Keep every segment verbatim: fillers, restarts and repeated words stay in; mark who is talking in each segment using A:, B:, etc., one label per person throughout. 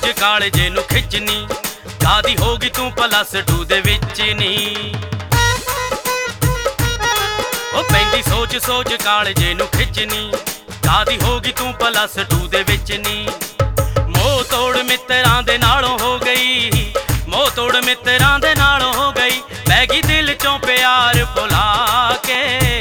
A: ਕਾਲਜੇ ਨੂੰ ਖਿੱਚਣੀ, ਕਾਦੀ ਹੋਗੀ ਤੂੰ ਪਲੱਸ ਟੂ ਦੇ ਵਿੱਚ ਨੀ। ਉਹ ਪੈਂਦੀ ਸੋਚ ਸੋਚ ਕਾਲਜੇ ਨੂੰ ਖਿੱਚਣੀ, ਕਾਦੀ ਹੋਗੀ ਤੂੰ ਪਲੱਸ ਟੂ ਦੇ ਵਿੱਚ ਨੀ। ਮੋਹ ਤੋੜ ਮਿੱਤਰਾਂ ਦੇ ਨਾਲੋਂ ਹੋ ਗਈ, ਮੋਹ ਤੋੜ ਮਿੱਤਰਾਂ ਦੇ ਨਾਲੋਂ ਹੋ ਗਈ, ਪੈ ਗਈ ਦਿਲ ਚੋਂ ਪਿਆਰ ਭੁਲਾ ਕੇ।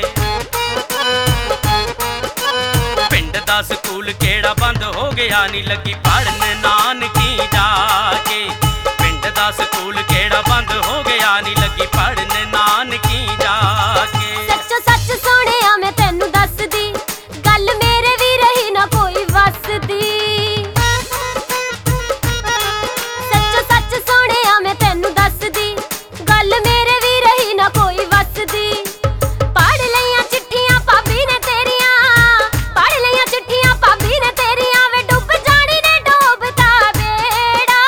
A: ਪਿੰਡ ਦਾ ਸਕੂਲ ਕਿਹੜਾ ਬੰਦ ਹੋ ਗਿਆ ਨੀ, ਲੱਗੀ ਪੜਨ ਨਾਨਕੀ ਜਾ ਕੇ। ਪਿੰਡ ਦਾ ਸਕੂਲ ਕਿਹੜਾ ਬੰਦ ਹੋ ਗਿਆ ਨੀ, ਲੱਗੀ ਪੜਨ ਨਾਨਕੀ ਜਾ ਕੇ।
B: ਸੱਚੋ ਸੱਚ ਸੋਹਣਿਆ ਮੈਂ ਤੈਨੂੰ ਦੱਸਦੀ, ਗੱਲ ਮੇਰੇ ਵੀ ਰਹੀ ਨਾ ਕੋਈ ਵੱਸਦੀ। ਸੱਚੋ ਸੱਚ ਸੋਹਣਿਆ ਮੈਂ ਤੈਨੂੰ ਦੱਸਦੀ, ਗੱਲ ਮੇਰੇ ਵੀ ਰਹੀ ਨਾ ਕੋਈ ਵੱਸਦੀ। ਪੜ੍ਹ ਲਈਆਂ ਚਿੱਠੀਆਂ ਭਾਬੀ ਨੇ ਤੇਰੀਆਂ, ਪੜ੍ਹ ਲਈਆਂ ਚਿੱਠੀਆਂ ਭਾਬੀ ਨੇ ਤੇਰੀਆਂ, ਵੇ ਡੁੱਬ ਜਾਣੀ ਨੇ ਡੋਬਦਾ ਬੇੜਾ।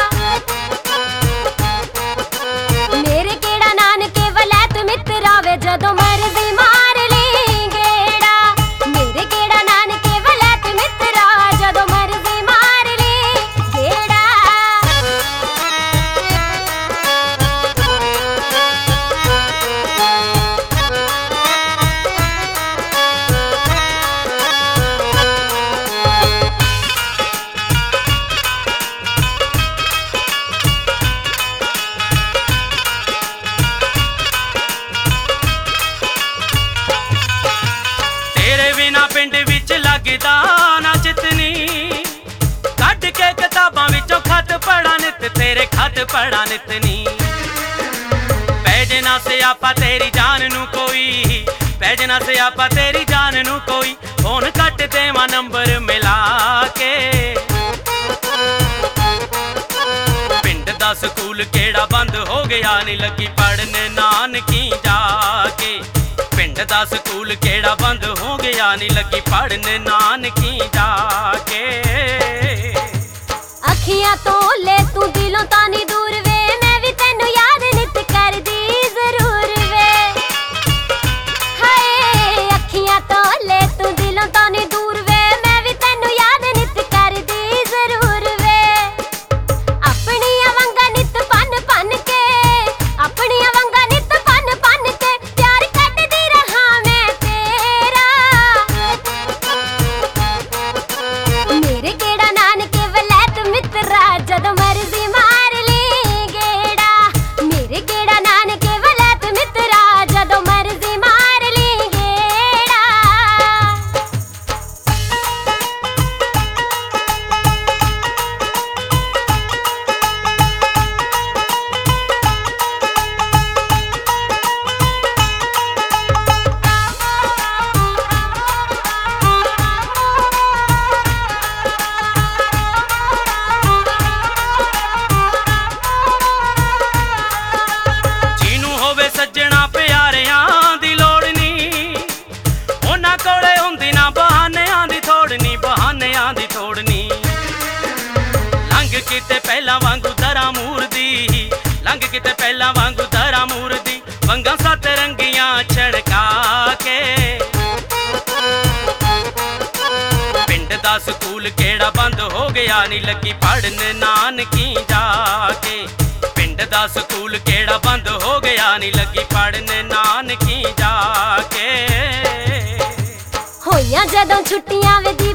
B: ਮੇਰੇ ਕਿਹੜਾ ਨਾਨਕੇ ਵਲੈਤ ਮਿੱਤਰਾ ਵੇ, ਜਦੋਂ ਮਰਜ਼ੀ ਮਾਰ ਲਈ ਗੇੜਾ। ਮੇਰੇ ਕਿਹੜਾ ਨਾਨਕੇ ਵਲੈਤ ਮਿੱਤਰਾ, ਜਦੋਂ ਮਰਜ਼ੀ ਮਾਰ ਲਈ ਗੇੜਾ।
A: ਤੇਰੇ ਬਿਨਾ ਪਿੰਡ ਵਿੱਚ ਲੱਗਦਾ ਨਾ ਚਿਤਨੀ, ਕੱਢ ਕੇ ਕਿਤਾਬਾਂ ਵਿੱਚੋਂ ਖਤ ਪੜ੍ਹਾਂ ਨਿੱਤ, ਤੇਰੇ ਖਤ ਪੜ੍ਹਾਂ ਨਿੱਤ ਨੀ। ਪੈ ਜੇ ਨਾ ਸਿਆਪਾ ਤੇਰੀ ਜਾਨ ਨੂੰ ਕੋਈ, ਪੈ ਜੇ ਨਾ ਸਿਆਪਾ ਤੇਰੀ ਜਾਨ ਨੂੰ ਕੋਈ, ਫੋਨ ਕੱਟ ਦੇਵਾਂ ਨੰਬਰ ਮਿਲਾ ਕੇ। ਪਿੰਡ ਦਾ ਸਕੂਲ ਕਿਹੜਾ ਬੰਦ ਹੋ ਗਿਆ ਨੀ, ਲੱਗੀ ਪੜਨ ਨਾਨਕੀ ਜਾ ਕੇ। ਪਿੰਡ ਦਾ ਸਕੂਲ ਕਿਹੜਾ ਬੰਦ ਹੋ ਗਿਆ ਨੀ, ਲੱਗੀ ਪੜਨ ਨਾਨਕੀ ਜਾ ਕੇ।
B: ਅੱਖੀਆਂ ਤੋਂ ਲੈ ਤੂੰ ਦਿਲੋਂ ਤਾਂ ਨੀ ਦੂਰ ਵੇ, ਮੈਂ ਵੀ ਤੈਨੂੰ ਯਾਦ ਨਿੱਤ ਕਰਦੀ ਜ਼ਰੂਰ ਵੇ। ਹਾਏ ਅੱਖੀਆਂ ਤੋਂ ਲੈ ਤੂੰ ਦਿਲੋਂ ਤਾਂ ਨੀ ਦੂਰ ਵੇ, ਮੈਂ ਵੀ ਤੈਨੂੰ ਯਾਦ ਨਿੱਤ ਕਰਦੀ ਜ਼ਰੂਰ ਵੇ। ਆਪਣੀਆਂ ਵੰਗਾਂ ਨਿੱਤ ਪੰਨ ਪੰਨ ਕੇ, ਆਪਣੀਆਂ ਵੰਗਾਂ ਨਿੱਤ ਪੰਨ ਪੰਨ ਕੇ, ਪਿਆਰ ਕੱਢਦੀ ਰਹਾਂ ਮੈਂ ਤੇਰਾ। ਮੇਰੇ ਕਿਹੜਾ ਨਾਨਕੇ ਵਲੈਤ ਮਿੱਤਰਾ, ਜਦੋਂ ਮਰਜ਼ੀ ਮਾਰ ਲਈ ਗੇੜਾ। ਮੇਰੇ ਕਿਹੜਾ ਨਾਨਕੇ ਵਲੈਤ ਮਿੱਤਰਾ, ਜਦੋਂ ਮਰਜ਼ੀ ਮਾਰ ਲਈ ਗੇੜਾ।
A: ਜਿਹਨੂੰ ਹੋਵੇ ਸੱਜਣਾ ਪਿਆਰਿਆਂ ਦੀ ਲੋੜ ਨੀ, ਉਹਨਾਂ ਕੋਲੇ ਹੁੰਦੀ ਨਾ ਬਹਾਨਿਆਂ ਦੀ ਥੋੜ ਨੀ, ਬਹਾਨਿਆਂ ਦੀ ਥੋੜ ਨੀ। ਲੰਘ ਕਿਤੇ ਪਹਿਲਾਂ ਵਾਂਗੂ ਦਰਾਂ ਮੂਰਦੀ, ਲੰਘ ਕਿਤੇ ਪਹਿਲਾਂ ਵਾਂਗੂ ਦਰਾਂ ਮੂਰਦੀ, ਵੰਗਾਂ ਸੱਤ ਰੰਗੀਆਂ ਛੜਕਾ ਕੇ। ਪਿੰਡ ਦਾ ਸਕੂਲ ਕਿਹੜਾ ਬੰਦ ਹੋ ਗਿਆ ਨੀ, ਲੱਗੀ ਪੜਨ ਨਾਨਕੀ ਜਾ ਕੇ। ਪਿੰਡ ਦਾ ਸਕੂਲ ਕਿਹੜਾ ਬੰਦ ਹੋ ਗਿਆ ਨੀ, ਲੱਗੀ ਪੜਨ ਨਾਨਕੀ ਜਾ ਕੇ।
B: ਹੋਈਆਂ ਜਦੋਂ ਛੁੱਟੀਆਂ ਵੇ